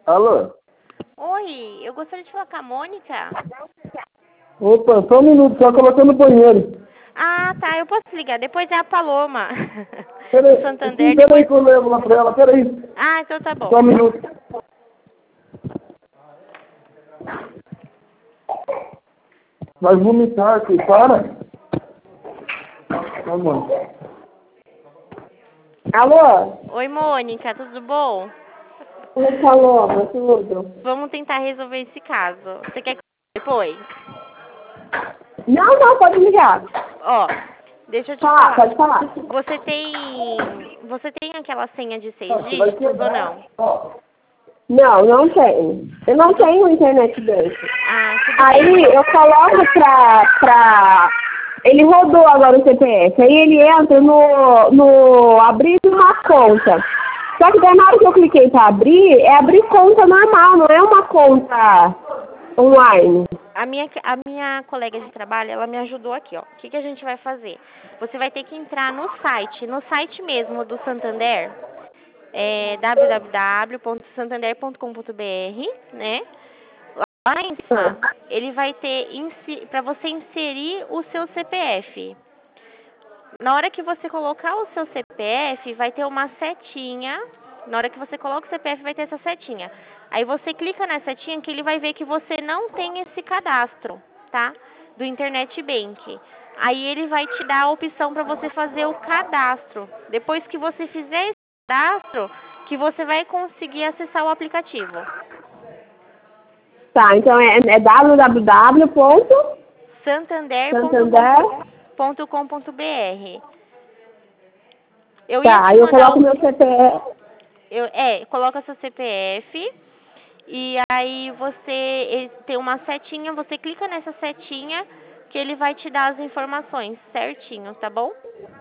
Alô? Oi, eu gostaria de falar com a Mônica. Opa, só um minuto, só colocando no banheiro. Ah, tá, eu posso ligar. Depois é a Paloma. Peraí, Do Santander. sim, peraí Depois... que eu levo lá pra ela, peraí. Ah, então tá bom. Só um minuto. Vai vomitar aqui, para. Tá bom. Alô? Oi, Mônica, tudo bom? Oi, Paloma, tudo? Vamos tentar resolver esse caso. Você quer que depois? Não, pode ligar. Ó, deixa eu te Fala, falar. pode falar. Você tem aquela senha de 6 Você vai dígitos ou quebrar. não? Ó. Não tenho. Eu não tenho internet desse. Ah, tudo Aí bem. eu coloco pra... Ele rodou agora o CPF. Aí ele entra no abrir uma conta. Só que daí na hora que eu cliquei pra abrir, é abrir conta normal, não é uma conta online. A minha colega de trabalho, ela me ajudou aqui, ó. O que a gente vai fazer? Você vai ter que entrar no site mesmo do Santander, www.santander.com.br, né? Lá em cima, ele vai ter para você inserir o seu CPF. Na hora que você colocar o seu CPF, vai ter uma setinha. Na hora que você coloca o CPF, vai ter essa setinha. Aí você clica nessa setinha que ele vai ver que você não tem esse cadastro, tá? Do Internet Bank. Aí ele vai te dar a opção para você fazer o cadastro. Depois que você fizer esse cadastro, que você vai conseguir acessar o aplicativo. Tá, então é www.santander. Santander.com.br. Eu ia Tá, te aí eu mandar coloco meu CPF. coloca seu CPF e aí ele tem uma setinha, você clica nessa setinha que ele vai te dar as informações certinho, tá bom?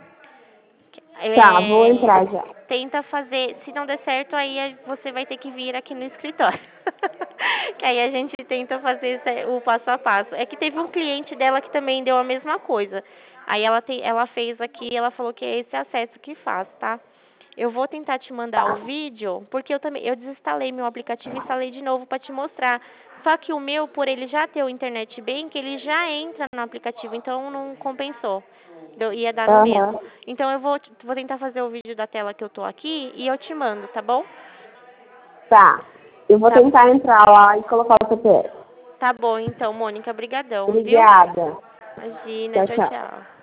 Tá, vou entrar já. Tenta fazer, se não der certo, aí você vai ter que vir aqui no escritório. Que aí a gente tenta fazer o passo a passo. É que teve um cliente dela que também deu a mesma coisa. Aí ela fez aqui, ela falou que é esse acesso que faz, tá? Eu vou tentar te mandar o vídeo, porque eu desinstalei meu aplicativo e instalei de novo para te mostrar. Só que o meu, por ele já ter o Internet Bank, ele já entra no aplicativo, então não compensou. Ia dar no mesmo. Então eu vou tentar fazer o vídeo da tela que eu tô aqui e eu te mando, tá bom? Tá. Eu vou Tá. tentar entrar lá e colocar o CPF. Tá bom, então, Mônica, brigadão, viu? Obrigada. Imagina, Tchau, tchau. tchau.